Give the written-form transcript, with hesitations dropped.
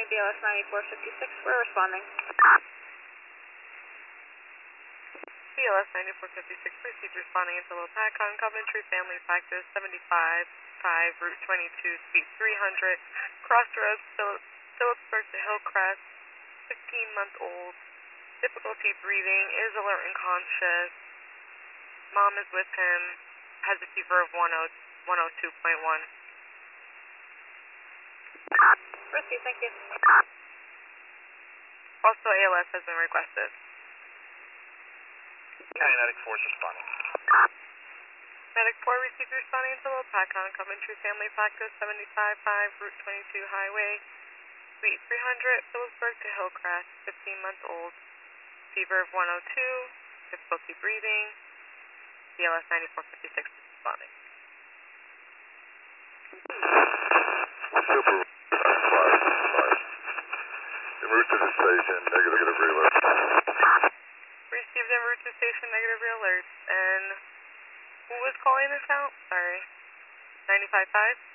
BLS 9456, we're responding. BLS 9456, proceed responding into Little Pacon, Coventry Family Factor 75, Route 22, Suite 300, Crossroads, Phillipsburg to Hillcrest, 15-month-old, difficulty breathing, is alert and conscious, mom is with him, has a fever of 102.1. Proceed, thank you. Also, ALS has been requested. County Medic Force responding. Medic 4 received responding to Little Pacon, Coventry Family Factor 75, Route 22 Highway, Suite 300, Phillipsburg to Hillcrest, 15-month-old, fever of 102, difficulty breathing, BLS 9456 responding. Super 5. En route to the station, negative reload. Received en route to station, negative realerts. And who was calling this out? Sorry. 95.5?